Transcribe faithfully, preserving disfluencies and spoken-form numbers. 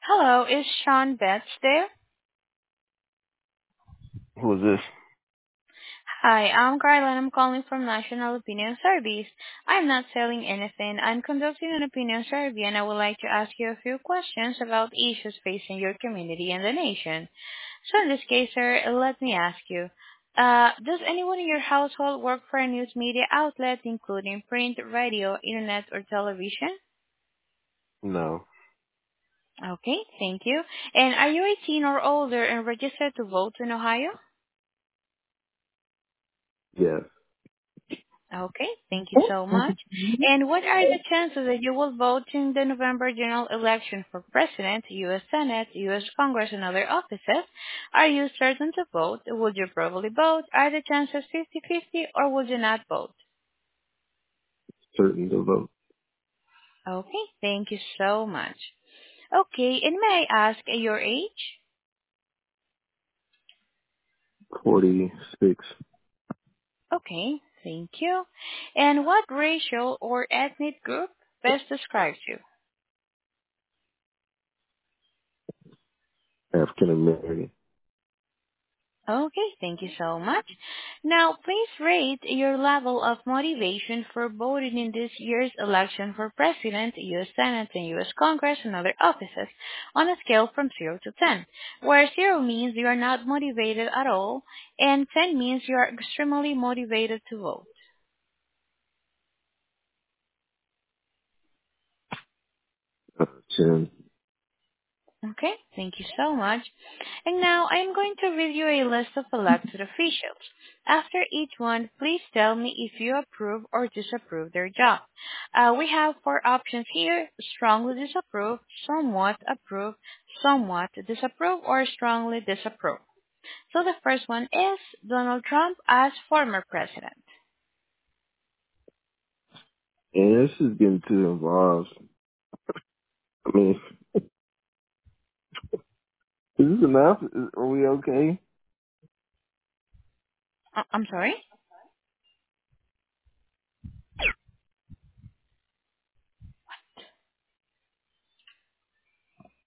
Hello, is Sean Betts there? Who is this? Hi, I'm Carla and I'm calling from National Opinion Service. I'm not selling anything. I'm conducting an opinion survey and I would like to ask you a few questions about issues facing your community and the nation. So in this case, sir, let me ask you, uh, does anyone in your household work for a news media outlet, including print, radio, internet, or television? No. Okay, thank you. And are you eighteen or older and registered to vote in Ohio? Yes. Okay, thank you so much. And what are the chances that you will vote in the November general election for President, U S. Senate, U S. Congress, and other offices? Are you certain to vote? Would you probably vote? Are the chances fifty-fifty, or would you not vote? Certain to vote. Okay, thank you so much. Okay, and may I ask your age? forty-six. Okay, thank you. And what racial or ethnic group best describes you? African American. Okay, thank you so much. Now, please rate your level of motivation for voting in this year's election for President, U S. Senate, and U S. Congress and other offices on a scale from zero to ten, where zero means you are not motivated at all, and ten means you are extremely motivated to vote. Uh, ten. Okay, thank you so much. And now I am going to read you a list of elected officials. After each one, please tell me if you approve or disapprove their job. Uh, we have four options here: strongly disapprove, somewhat approve, somewhat disapprove, or strongly disapprove. So the first one is Donald Trump as former president. And this is getting too involved. I mean, is this enough? Is, are we okay? Uh, I'm sorry?